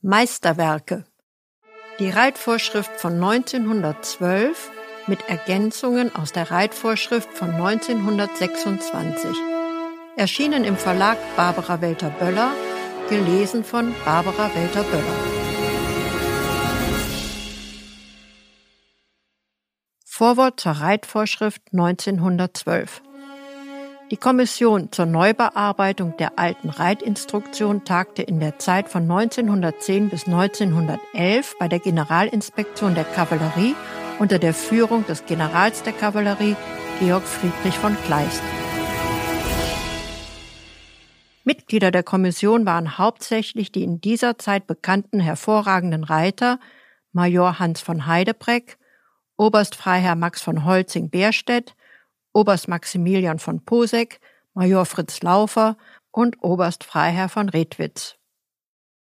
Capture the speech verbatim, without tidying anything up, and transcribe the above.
Meisterwerke. Die Reitvorschrift von neunzehnhundertzwölf mit Ergänzungen aus der Reitvorschrift von neunzehnhundertsechsundzwanzig. Erschienen im Verlag Barbara Welter-Böller, gelesen von Barbara Welter-Böller. Vorwort zur Reitvorschrift neunzehnhundertzwölf. Die Kommission zur Neubearbeitung der alten Reitinstruktion tagte in der Zeit von neunzehnhundertzehn bis neunzehnhundertelf bei der Generalinspektion der Kavallerie unter der Führung des Generals der Kavallerie Georg Friedrich von Kleist. Mitglieder der Kommission waren hauptsächlich die in dieser Zeit bekannten hervorragenden Reiter Major Hans von Heydebreck, Oberst Freiherr Max von Holtzing-Beerstedt, Oberst Maximilian von Poseck, Major Fritz Laufer und Oberst Freiherr von Redwitz.